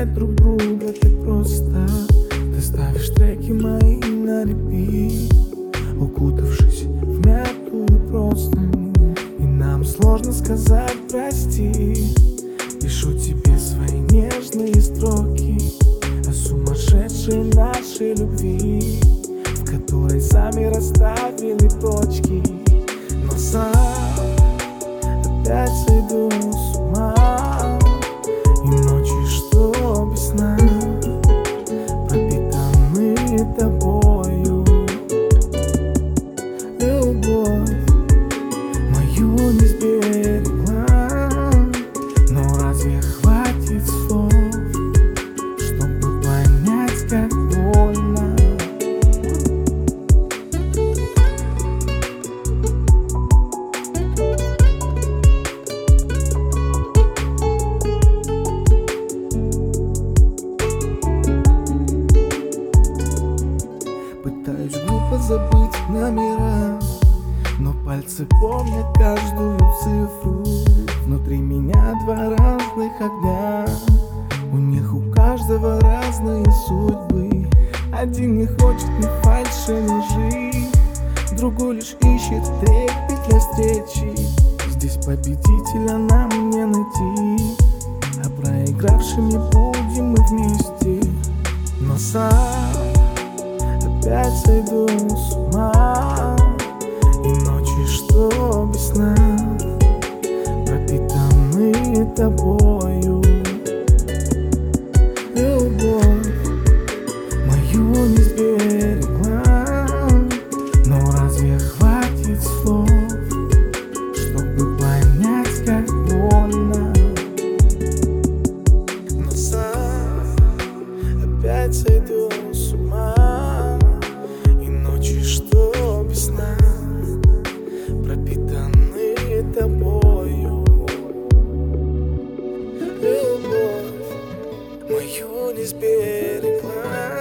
знать друг друга так просто. Ты ставишь треки мои на репит, укутавшись в мятую простынь, и нам сложно сказать прости. Пишу тебе свои нежные строки о сумасшедшей нашей любви, в которой сами расставили точки. Но сам опять сойду с ума, и ночи, что без сна, пропитаны тобою. Любовь мою не сберегла, но разве хватит слов, чтобы понять, как больно? Пытаюсь глупо забыть номера, но пальцы помнят каждую цифру. Внутри меня два разных огня, у них у каждого разные судьбы. Один не хочет ни фальши, ни лжи, другой лишь ищет трепет для встречи. Здесь победителя нам не найти, а проигравшими будем мы вместе. Но сам опять сойду с ума, и ночи, что без сна, пропитаны тобою. Любовь мою не сберегла, но разве хватит слов, чтобы понять, как больно? Но сам опять сойду с ума, и ночи, что без сна, пропитаны тобою. Любовь мою не сберегла,